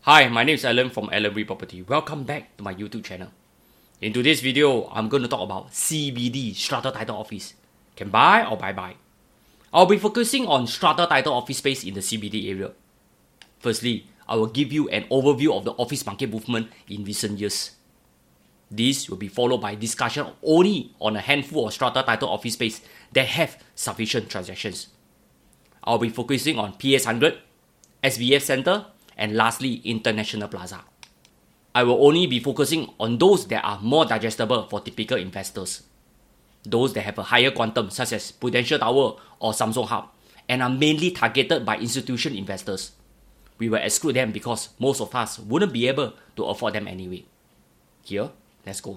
Hi, my name is Alan from Alan Re Property. Welcome back to my YouTube channel. In today's video, I'm going to talk about CBD, Strata Title Office. Can buy or buy. I'll be focusing on Strata Title Office space in the CBD area. Firstly, I will give you an overview of the office market movement in recent years. This will be followed by discussion only on a handful of Strata Title Office space that have sufficient transactions. I'll be focusing on PS100, SBF Center, and lastly, International Plaza. I will only be focusing on those that are more digestible for typical investors. Those that have a higher quantum such as Prudential Tower or Samsung Hub and are mainly targeted by institutional investors. We will exclude them because most of us wouldn't be able to afford them anyway. Here, let's go.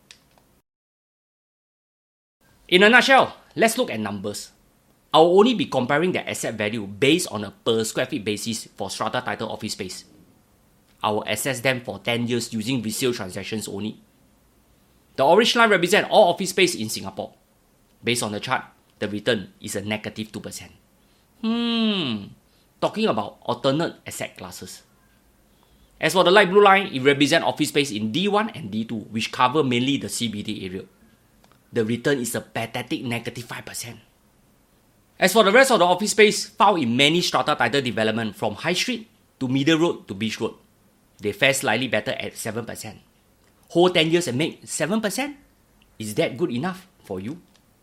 In a nutshell, let's look at numbers. I will only be comparing the asset value based on a per square feet basis for Strata Title Office space. I will assess them for 10 years using resale transactions only. The orange line represents all office space in Singapore. Based on the chart, the return is a negative 2%. Talking about alternate asset classes. As for the light blue line, it represents office space in D1 and D2, which cover mainly the CBD area. The return is a pathetic negative 5%. As for the rest of the office space found in many strata title development from High Street to Middle Road to Beach Road, they fare slightly better at 7%. Hold 10 years and make 7%? Is that good enough for you?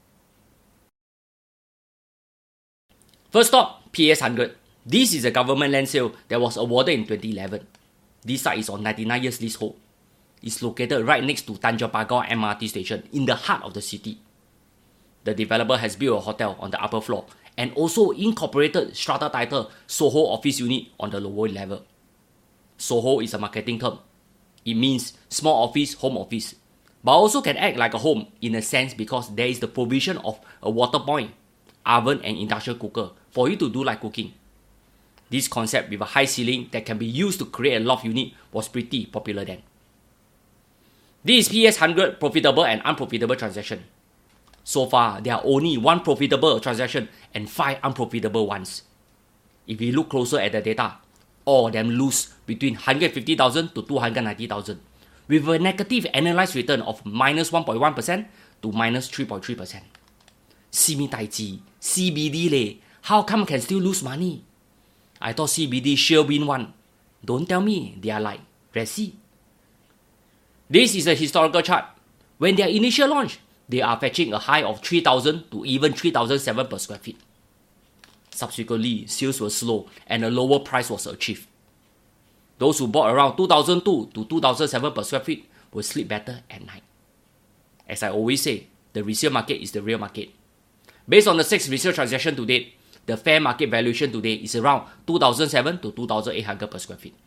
First stop, PS100. This is a government land sale that was awarded in 2011. This site is on 99 years leasehold. It's located right next to Tanjong Pagar MRT station in the heart of the city. The developer has built a hotel on the upper floor and also incorporated strata title Soho office unit on the lower level. Soho is a marketing term. It means small office, home office, but also can act like a home in a sense because there is the provision of a water point, oven and induction cooker for you to do light cooking. This concept with a high ceiling that can be used to create a loft unit was pretty popular then. This is PS100 profitable and unprofitable transaction. So far, there are only 1 profitable transaction and 5 unprofitable ones. If we look closer at the data, all of them lose between 150,000 to 290,000, with a negative annualized return of minus 1.1% to minus 3.3%. Simi Tai Chi, CBD leh, how come can still lose money? I thought CBD sure win one. Don't tell me they are like Resi. This is a historical chart. When their initial launch, they are fetching a high of 3,000 to even 3,007 per square feet. Subsequently, sales were slow and a lower price was achieved. Those who bought around 2,002 to 2,007 per square feet will sleep better at night. As I always say, the resale market is the real market. Based on the 6 resale transactions to date, the fair market valuation today is around 2,007 to 2,800 per square feet.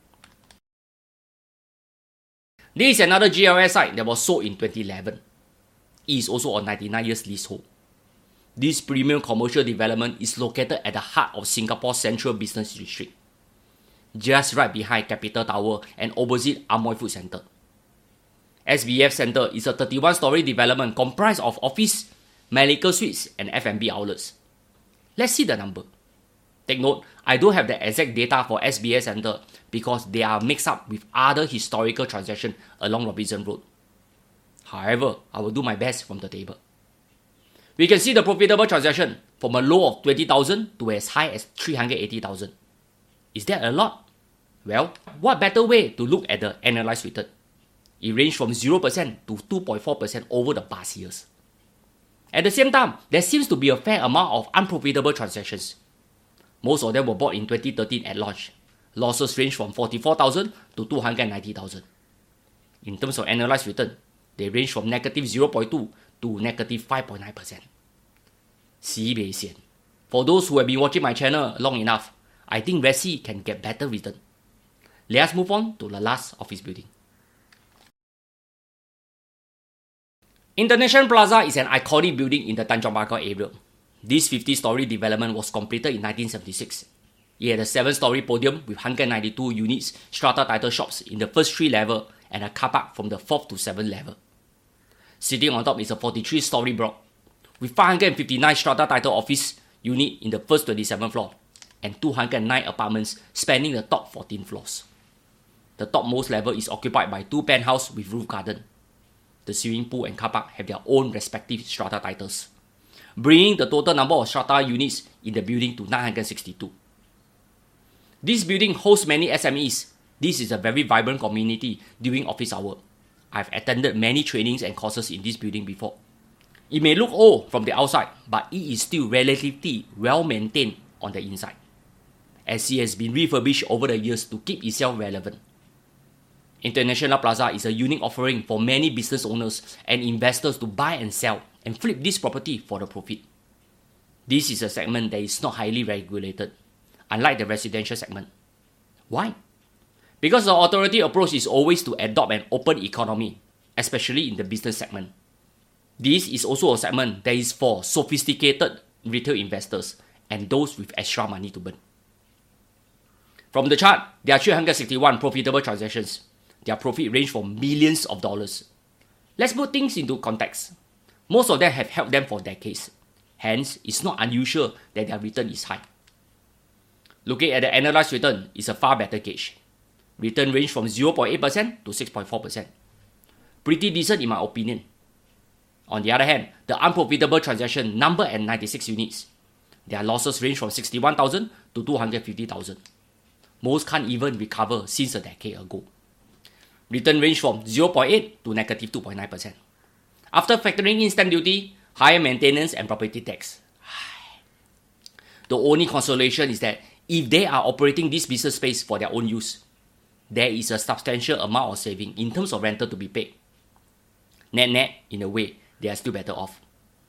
This is another GLS site that was sold in 2011. It is also on 99 years leasehold. This premium commercial development is located at the heart of Singapore's Central Business District, just right behind Capital Tower and opposite Amoy Food Centre. SBF Center is a 31-story development comprised of office, medical suites and F&B outlets. Let's see the number. Take note, I don't have the exact data for SBF Center because they are mixed up with other historical transactions along Robinson Road. However, I will do my best from the table. We can see the profitable transaction from a low of 20,000 to as high as 380,000. Is that a lot? Well, what better way to look at the annualized return? It ranged from 0% to 2.4% over the past years. At the same time, there seems to be a fair amount of unprofitable transactions. Most of them were bought in 2013 at launch. Losses range from 44,000 to 290,000. In terms of annualized return, they range from negative 0.2 to negative 5.9%. Sibei sian. For those who have been watching my channel long enough, I think Resi can get better return. Let us move on to the last office building. International Plaza is an iconic building in the Tanjong Pagar area. This 50-story development was completed in 1976. It had a 7-story podium with 192 units, strata title shops in the first 3 levels and a car park from the 4th to 7th level. Sitting on top is a 43-story block with 559 strata title office unit in the first 27th floor and 209 apartments spanning the top 14 floors. The topmost level is occupied by 2 penthouses with roof garden. The swimming pool and car park have their own respective strata titles, bringing the total number of strata units in the building to 962. This building hosts many SMEs. This is a very vibrant community during office hour. I've attended many trainings and courses in this building before. It may look old from the outside, but it is still relatively well maintained on the inside, as it has been refurbished over the years to keep itself relevant. International Plaza is a unique offering for many business owners and investors to buy and sell and flip this property for the profit. This is a segment that is not highly regulated, unlike the residential segment. Why? Because the authority approach is always to adopt an open economy, especially in the business segment. This is also a segment that is for sophisticated retail investors and those with extra money to burn. From the chart, there are 361 profitable transactions. Their profit range from millions of dollars. Let's put things into context. Most of them have helped them for decades. Hence, it's not unusual that their return is high. Looking at the annualized return is a far better gauge. Return range from 0.8% to 6.4%. Pretty decent in my opinion. On the other hand, the unprofitable transaction number at 96 units. Their losses range from 61,000 to 250,000. Most can't even recover since a decade ago. Return range from 0.8 to negative 2.9%. After factoring in stamp duty, higher maintenance and property tax. The only consolation is that if they are operating this business space for their own use, there is a substantial amount of saving in terms of rental to be paid. Net, in a way, they are still better off.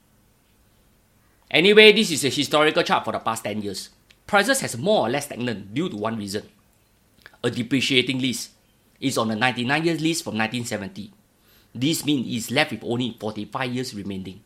Anyway, this is a historical chart for the past 10 years. Prices has more or less stagnant due to one reason. A depreciating lease is on a 99-year lease from 1970. This means it's left with only 45 years remaining.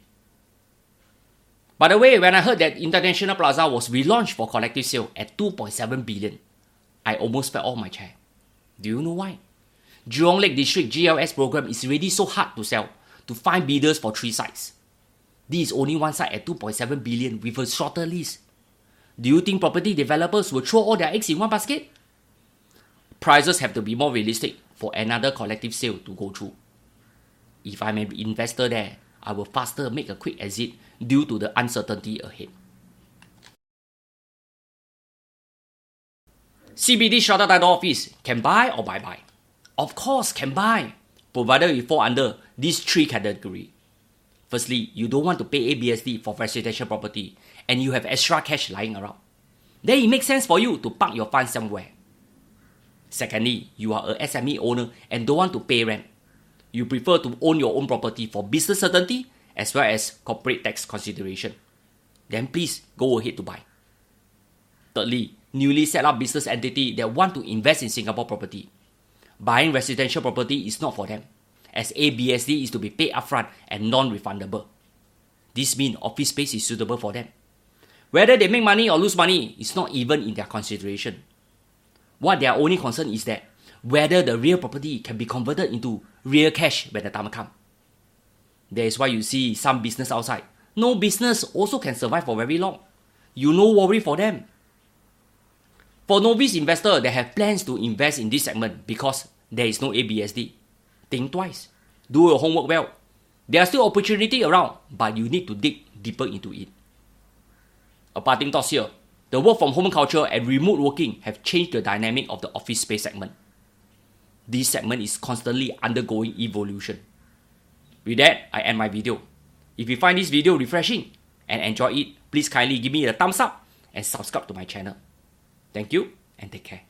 By the way, when I heard that International Plaza was relaunched for collective sale at 2.7 billion, I almost fell off my chair. Do you know why? Jurong Lake District GLS program is already so hard to sell, to find bidders for 3 sites. This is only one site at 2.7 billion with a shorter lease. Do you think property developers will throw all their eggs in one basket? Prices have to be more realistic for another collective sale to go through. If I'm an investor there, I will faster make a quick exit due to the uncertainty ahead. CBD strata title office can buy or buy? Of course can buy, provided you fall under these 3 categories. Firstly, you don't want to pay ABSD for residential property and you have extra cash lying around. Then it makes sense for you to park your funds somewhere. Secondly, you are a SME owner and don't want to pay rent. You prefer to own your own property for business certainty as well as corporate tax consideration. Then please go ahead to buy. Thirdly, newly set up business entity that want to invest in Singapore property. Buying residential property is not for them, as ABSD is to be paid upfront and non-refundable. This means office space is suitable for them. Whether they make money or lose money is not even in their consideration. What their only concern is that whether the real property can be converted into real cash when the time comes. That is why you see some business outside. No business also can survive for very long. You no worry for them. For novice investors that have plans to invest in this segment because there is no ABSD, think twice. Do your homework well. There are still opportunity around, but you need to dig deeper into it. A parting thought here. The work from home culture and remote working have changed the dynamic of the office space segment. This segment is constantly undergoing evolution. With that, I end my video. If you find this video refreshing and enjoy it, please kindly give me a thumbs up and subscribe to my channel. Thank you and take care.